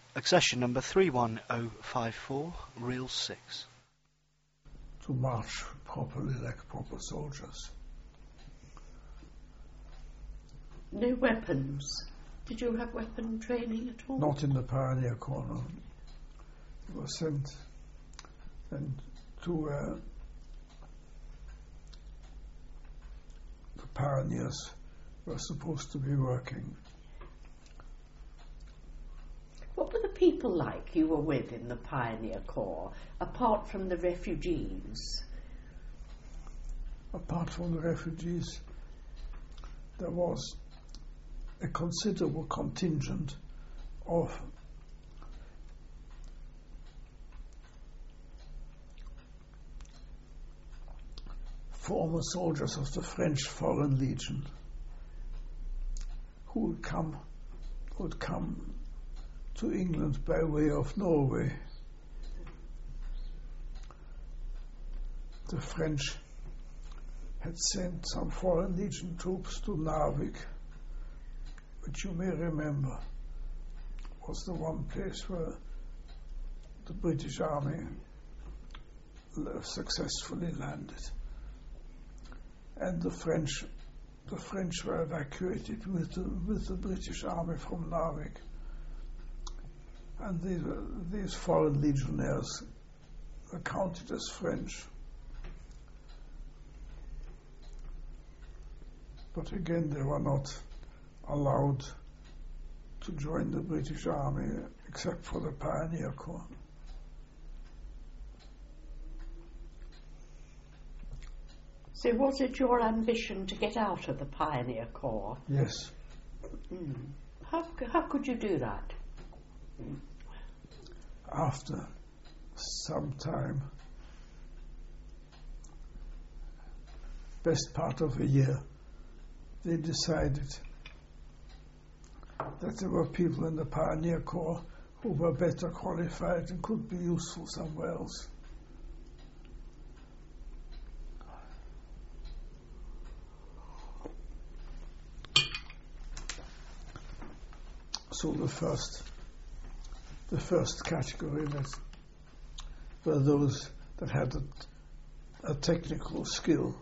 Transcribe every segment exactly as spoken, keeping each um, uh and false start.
Accession number three one zero five four, reel six. To march properly like proper soldiers. No weapons. Did you have weapon training at all? Not in the Pioneer Corps, no. We were sent and to uh, the pioneers were supposed to be working. What were the people like you were with in the Pioneer Corps, apart from the refugees? Apart from the refugees, there was a considerable contingent of former soldiers of the French Foreign Legion who would come, would come to England by way of Norway. The French had sent some Foreign Legion troops to Narvik, which you may remember was the one place where the British Army successfully landed. And the French, the French were evacuated with the, with the British Army from Narvik. And these, were, these foreign legionnaires were counted as French. But again, they were not allowed to join the British Army except for the Pioneer Corps. So was it your ambition to get out of the Pioneer Corps? Yes. Mm. How, how could you do that? After some time, best part of a year, they decided that there were people in the Pioneer Corps who were better qualified and could be useful somewhere else. So the first, the first category that were those that had a, a technical skill.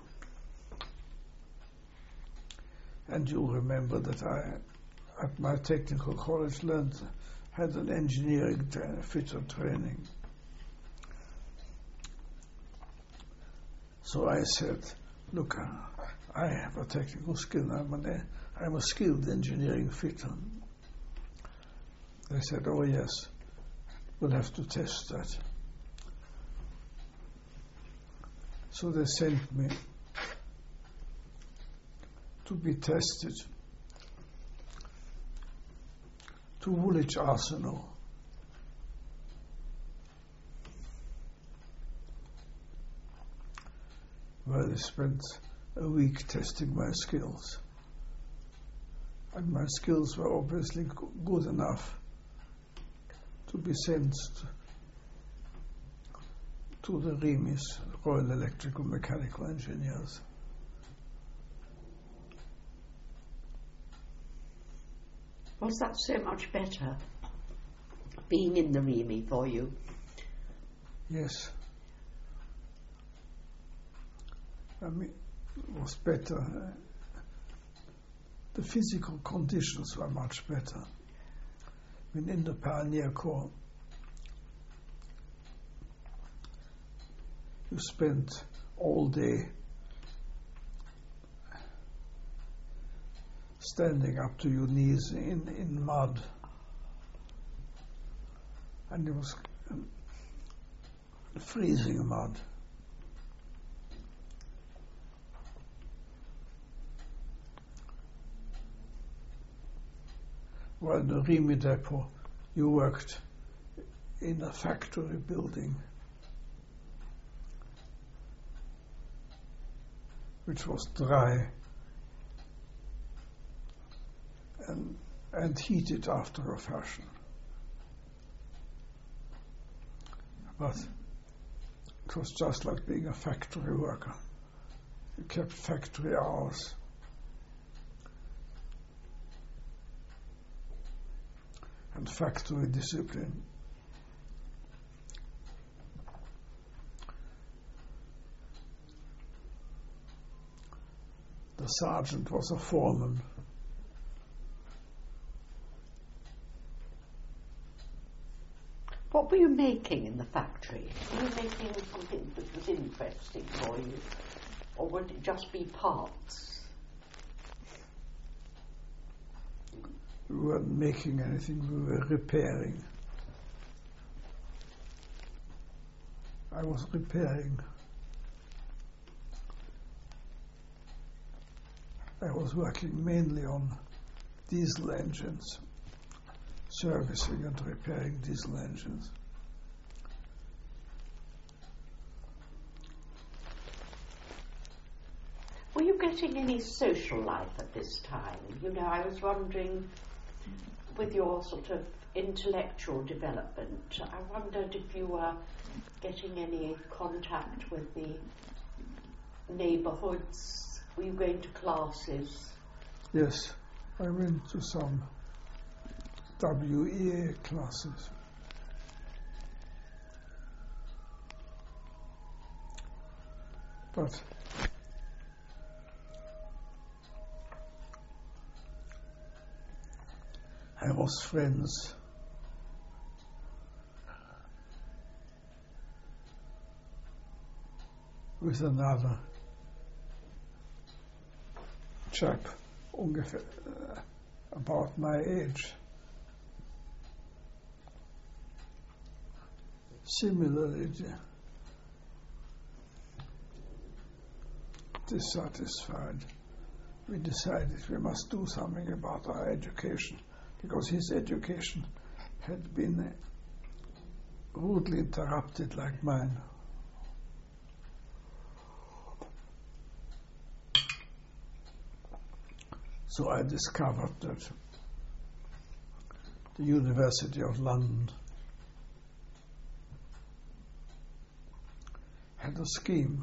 And you'll remember that I, at my technical college, learned, had an engineering tra- fitter training. So I said, look, uh, I have a technical skill. I'm, an, I'm a skilled engineering fitter. They said, oh yes, we'll have to test that. So they sent me to be tested to Woolwich Arsenal. Where they spent a week testing my skills. And my skills were obviously g- good enough to be sent to the R E M Is, Royal Electrical Mechanical Engineers. Was that so much better, being in the R E M I for you? Yes. I mean, it was better. The physical conditions were much better. I mean, in the Pioneer Corps, you spent all day standing up to your knees in, in mud. And it was um, freezing mud. While in the R E M I depot, you worked in a factory building, which was dry and, and heated after a fashion. But it was just like being a factory worker. You kept factory hours. and factory discipline. The sergeant was a foreman. What were you making in the factory? Were you making something that was interesting for you? Or would it just be parts? We weren't making anything, we were repairing. I was repairing. I was working mainly on diesel engines, servicing and repairing diesel engines. Were you getting any social life at this time? You know, I was wondering, with your sort of intellectual development, I wondered if you were getting any contact with the neighbourhoods. Were you going to classes? Yes, I went to some W E A classes. But I was friends with another chap, ungefähr uh, about my age, similarly dissatisfied. We decided we must do something about our education, because his education had been rudely interrupted like mine. So I discovered that the University of London had a scheme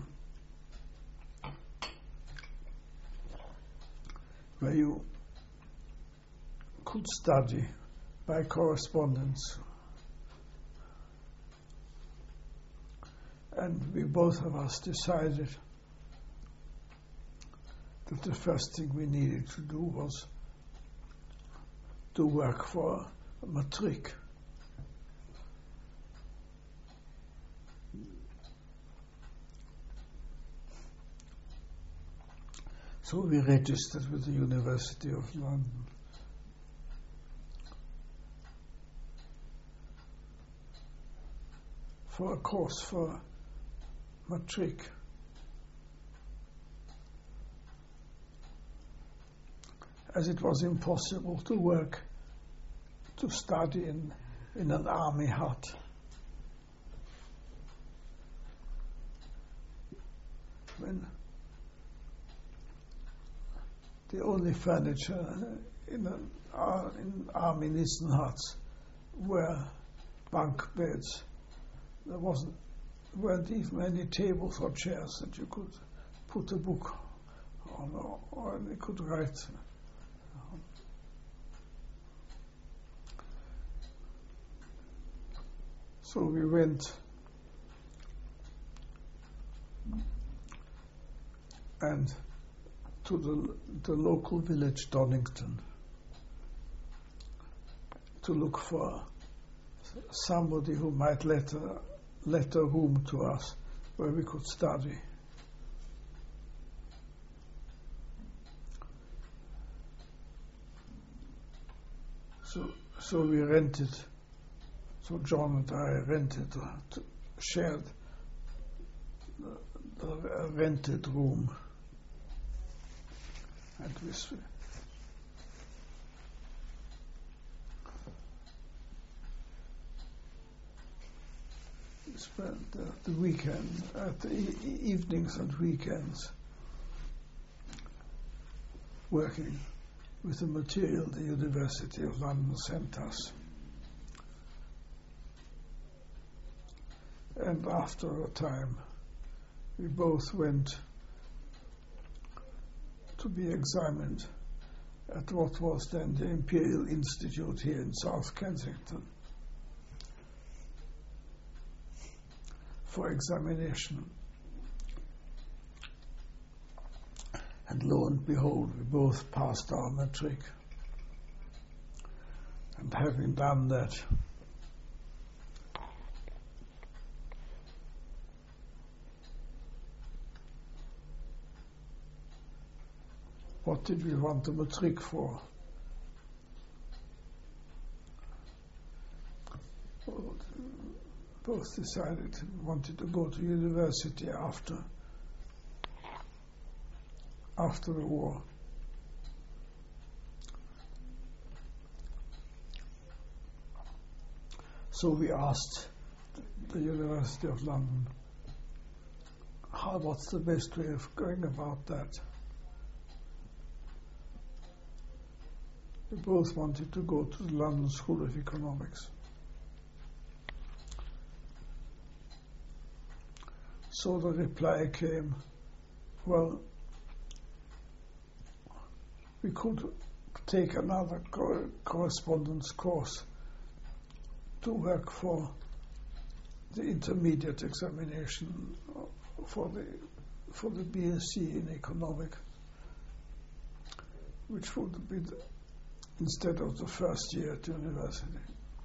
where you could study by correspondence. And we both of us decided that the first thing we needed to do was to work for a matric. So we registered with the University of London. For a course for matric. As it was impossible to work, to study in, in an army hut. When the only furniture in, an, uh, in army-nisten huts were bunk beds. There wasn't, weren't even any tables or chairs that you could put a book on, or, or you could write. So we went and to the, the local village Donington to look for somebody who might let a, let a room to us where we could study. So, so we rented. So John and I rented, uh, shared the, the rented room, and we spent uh, the weekend, uh, the e- evenings and weekends, working with the material the University of London sent us. And after a time, we both went to be examined at what was then the Imperial Institute here in South Kensington for examination. And lo and behold, we both passed our matric. And having done that, what did we want the matric for? Both decided we wanted to go to university after after the war. So we asked the University of London, how, what's the best way of going about that? We both wanted to go to the London School of Economics. So the reply came, well, we could take another co- correspondence course to work for the intermediate examination for the for the B S c in economic, which would be the, instead of the first year at university.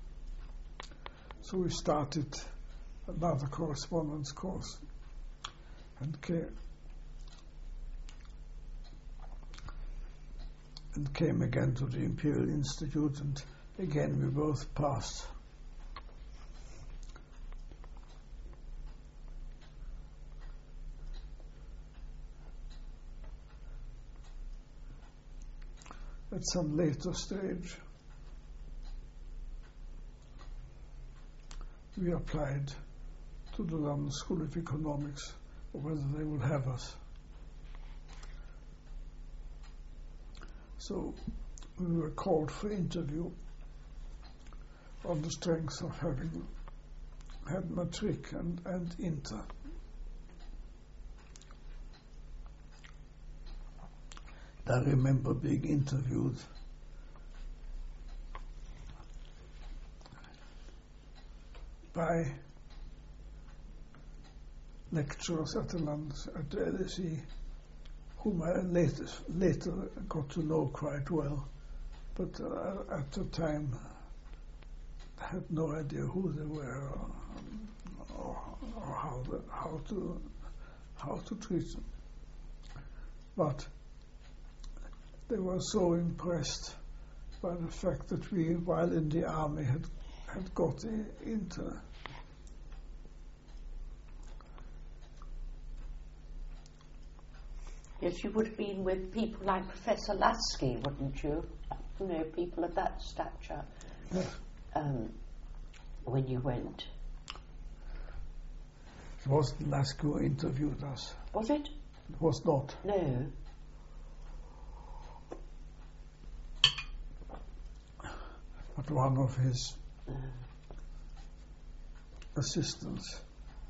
So we started another correspondence course and came, and came again to the Imperial Institute, and again we both passed. At some later stage, we applied to the London School of Economics whether they would have us. So we were called for interview on the strength of having had matric and, and inter. I remember being interviewed by lecturers at the, London, at the L S E, whom I later, later got to know quite well, but uh, at the time I had no idea who they were or, or, or how, the, how to how to treat them. But they were so impressed by the fact that we, while in the army, had had got into. Yes, you would have been with people like Professor Lasky, wouldn't you? You know, people of that stature. Yes. Um, when you went. It wasn't Lasky who interviewed us. Was it? It was not. No. But one of his Uh. assistants.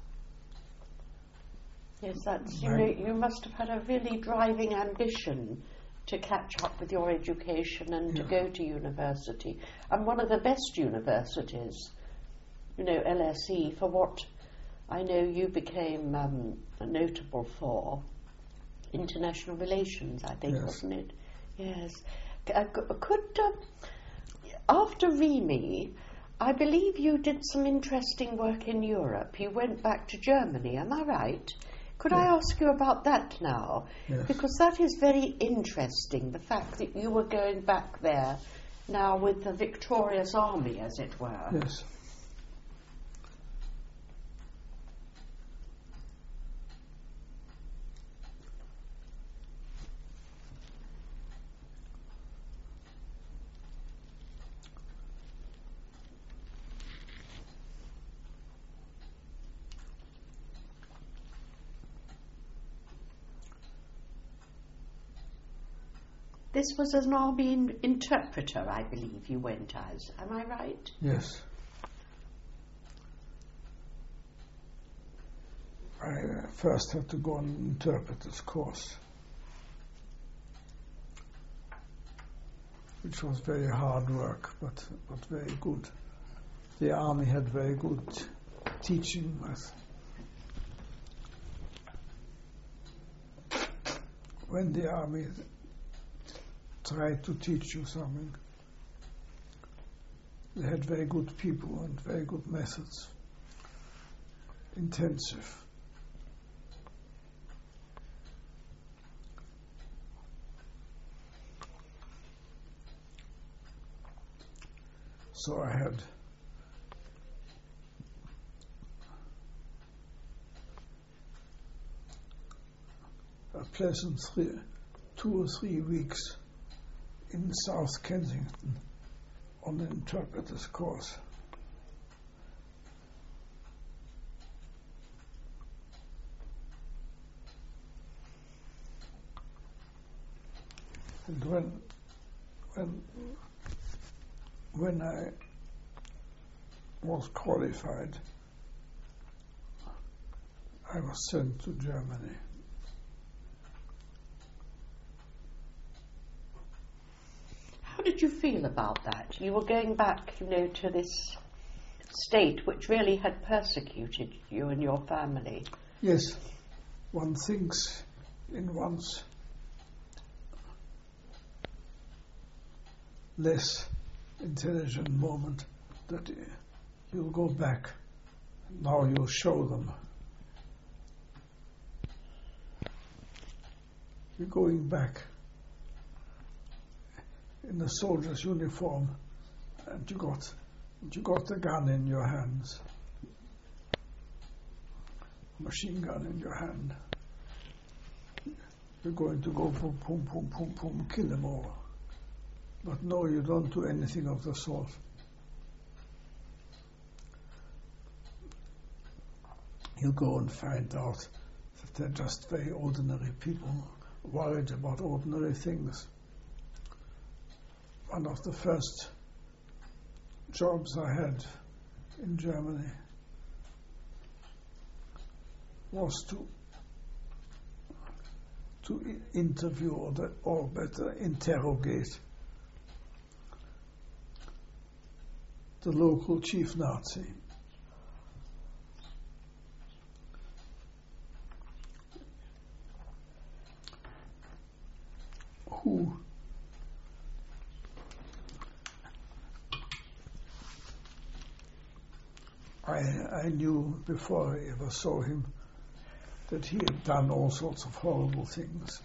Yes, that's, you Right. know, you must have had a really driving ambition to catch up with your education and Yeah. to go to university. And one of the best universities, you know, L S E, for what I know you became um, notable for, international relations, I think, Yes. wasn't it? Yes. C- uh, c- could, uh, after R I M I, I believe you did some interesting work in Europe. You went back to Germany, am I right? Could I Yeah. ask you about that now? Yes. Because that is very interesting, the fact that you were going back there now with the victorious army, as it were. Yes. This was as an army in- interpreter, I believe you went as. Am I right? Yes. I uh, first had to go on an interpreter's course. which was very hard work, but, but very good. The army had very good teaching method. When the army tried to teach you something, they had very good people and very good methods. Intensive. So I had a pleasant three, two or three weeks in South Kensington on an interpreter's course. And when when when I was qualified, I was sent to Germany. How did you feel about that? You were going back, you know, to this state which really had persecuted you and your family. Yes, one thinks in one's less intelligent moment that you'll go back. Now you'll show them. You're going back in a soldier's uniform, and you got you got the gun in your hands, machine gun in your hand. You're going to go boom, boom, boom, boom, boom, kill them all. But no, you don't do anything of the sort. You go and find out that they're just very ordinary people, worried about ordinary things. One of the first jobs I had in Germany was to to i- interview, or, the, or better, interrogate the local chief Nazi. Who I, I knew before I ever saw him that he had done all sorts of horrible things.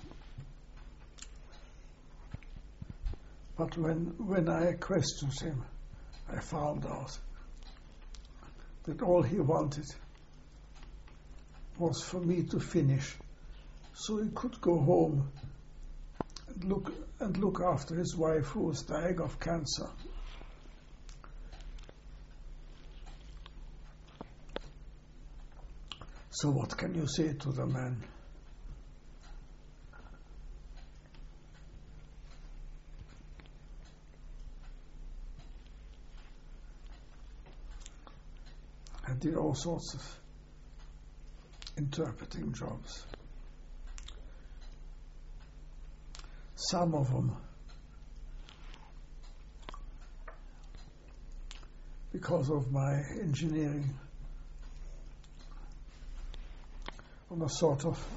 But when, when I questioned him, I found out that all he wanted was for me to finish so he could go home and look and look after his wife, who was dying of cancer. So what can you say to the man? I did all sorts of interpreting jobs. Some of them, because of my engineering, on a sort of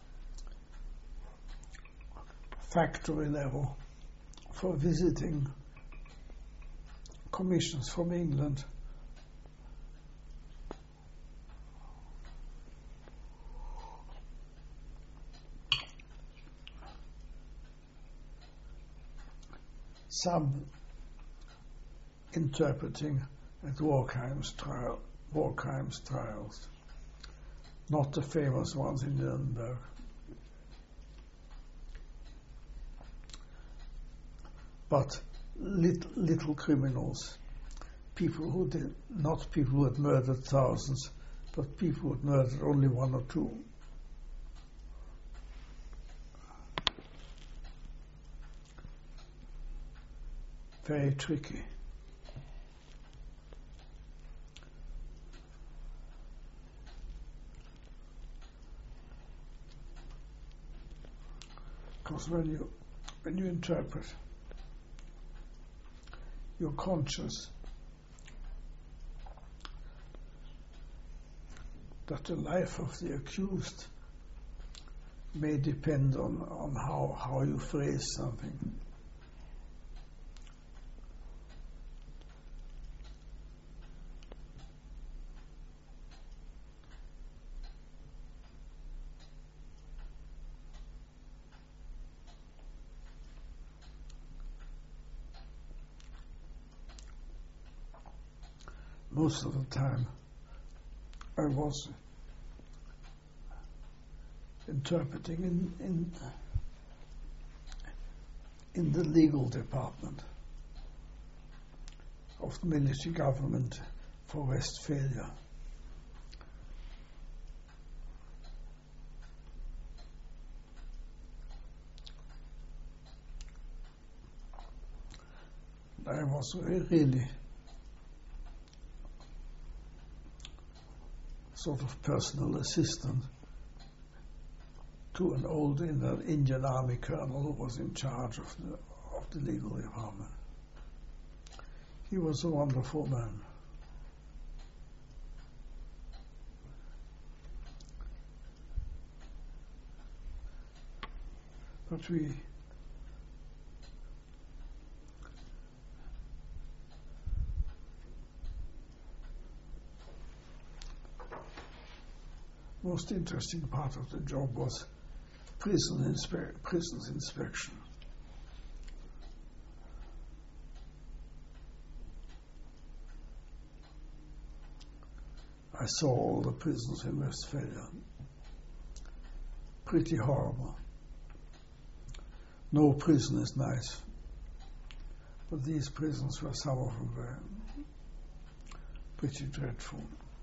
factory level for visiting commissions from England. Some interpreting at war crimes trial, war crimes trials, not the famous ones in Nuremberg. But little, little criminals, people who did, not people who had murdered thousands, but people who had murdered only one or two. Very tricky. Because when you when you interpret, you're conscious that the life of the accused may depend on, on how, how you phrase something. Most of the time I was interpreting in, in, in the legal department of the military government for Westphalia. I was really sort of personal assistant to an old Indian Army colonel who was in charge of the, of the legal department. He was a wonderful man. But we most interesting part of the job was prison inspe- prisons inspection. I saw all the prisons in Westphalia. Pretty horrible. No prison is nice, but these prisons were, some of them were pretty dreadful.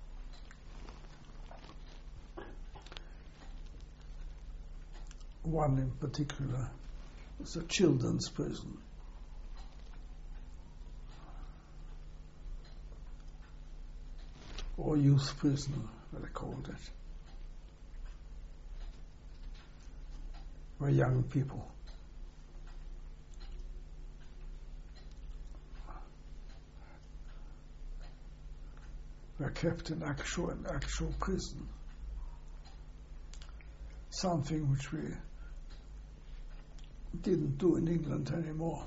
One in particular was a children's prison. Or youth prison, what they called it. Where young people were kept in actual, in actual prison. Something which we didn't do in England anymore.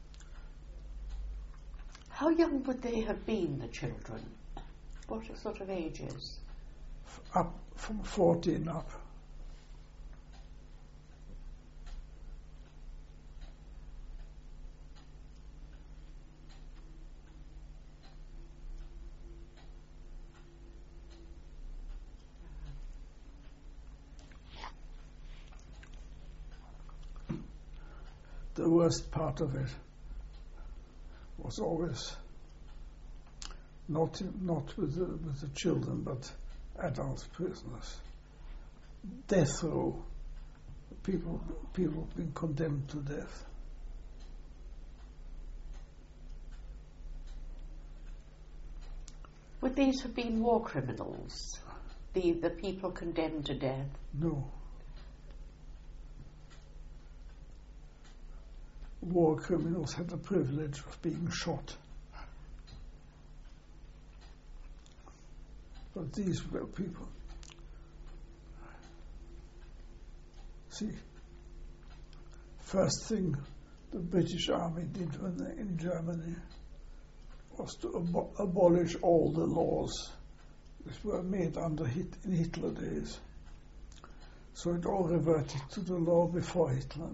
How young would they have been, the children? What sort of ages? Up from fourteen up. The worst part of it was always not not with the, with the children, but adult prisoners. Death row. People people being condemned to death. Would these have been war criminals? The the people condemned to death? No. War criminals had the privilege of being shot. But these were people. See, first thing the British Army did when they in Germany was to abo- abolish all the laws that were made under Hit- in Hitler days. So it all reverted to the law before Hitler.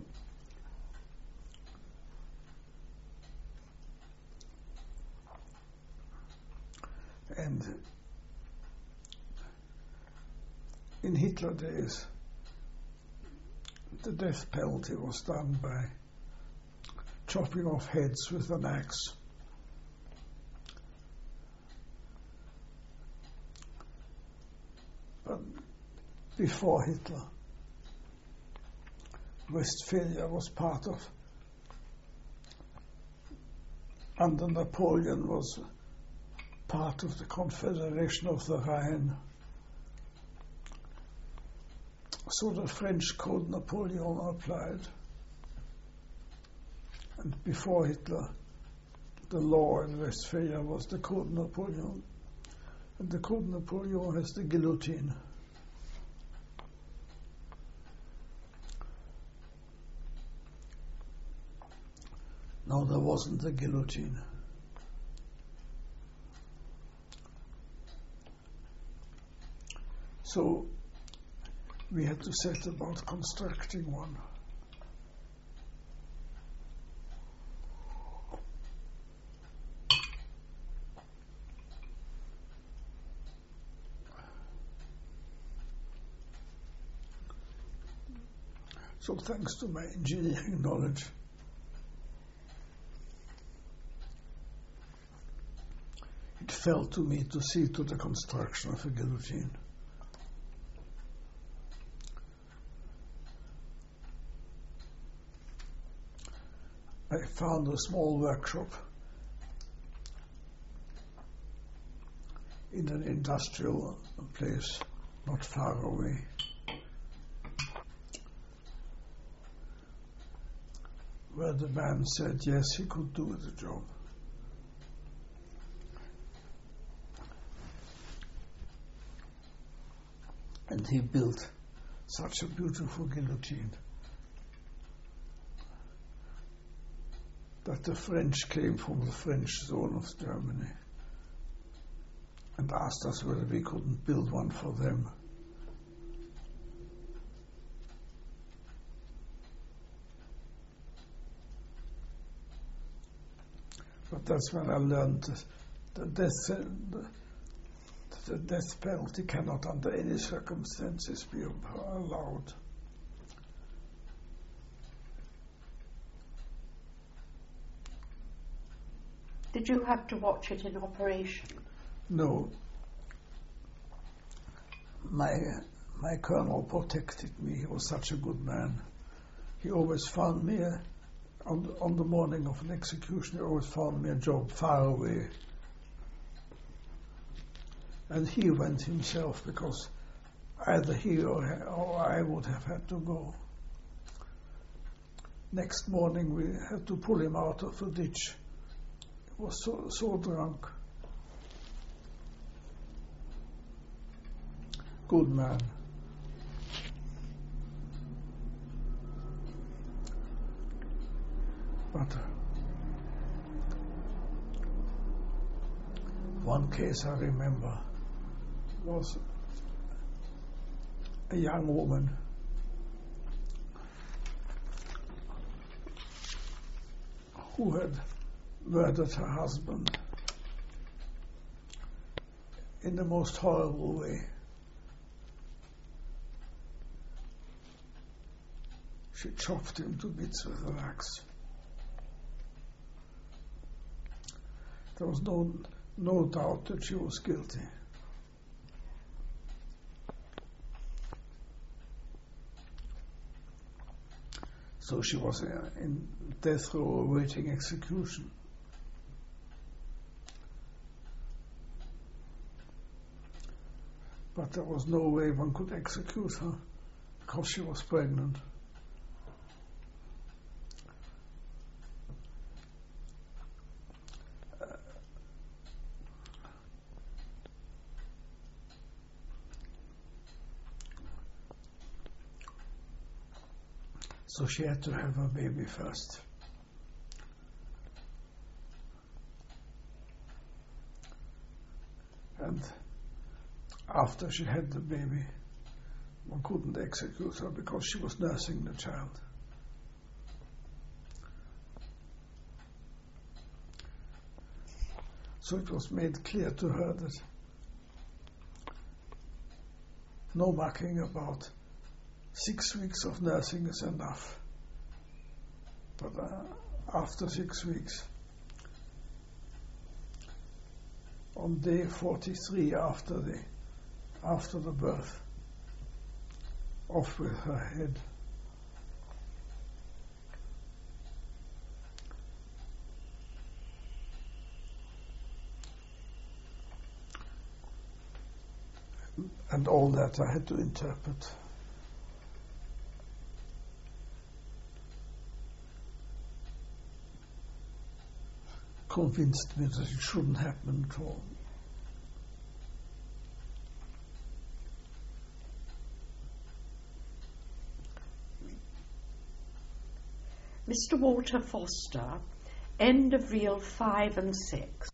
And in Hitler days, the death penalty was done by chopping off heads with an axe. But before Hitler, Westphalia was part of, under Napoleon was part of the Confederation of the Rhine. So the French Code Napoleon applied. And before Hitler, the law in Westphalia was the Code Napoleon. And the Code Napoleon has the guillotine. No, there wasn't a guillotine. So we had to set about constructing one. So thanks to my engineering knowledge, it fell to me to see to the construction of a guillotine. I found a small workshop in an industrial place not far away. Where the man said yes, he could do the job. And he built such a beautiful guillotine that the French came from the French zone of Germany and asked us whether we couldn't build one for them. But that's when I learned that the death, the, the death penalty cannot under any circumstances be allowed. Did you have to watch it in operation? No. My my colonel protected me. He was such a good man. He always found me a, on the, on the morning of an execution. He always found me a job far away. And he went himself because either he or, or I would have had to go. Next morning we had to pull him out of a ditch. He was so, so drunk. Good man. But one case I remember was a young woman who had murdered her husband in the most horrible way. She chopped him to bits with an axe. There was no no doubt that she was guilty. So she was in death row awaiting execution. But there was no way one could execute her because she was pregnant. So she had to have a baby first. And after she had the baby, one couldn't execute her because she was nursing the child. So it was made clear to her that no mucking about. Six weeks of nursing is enough. But uh, after six weeks, on day forty-three after the after the birth, off with her head. And all that I had to interpret. convinced me that it shouldn't happen at all. Mister Walter Foster, end of reel five and six.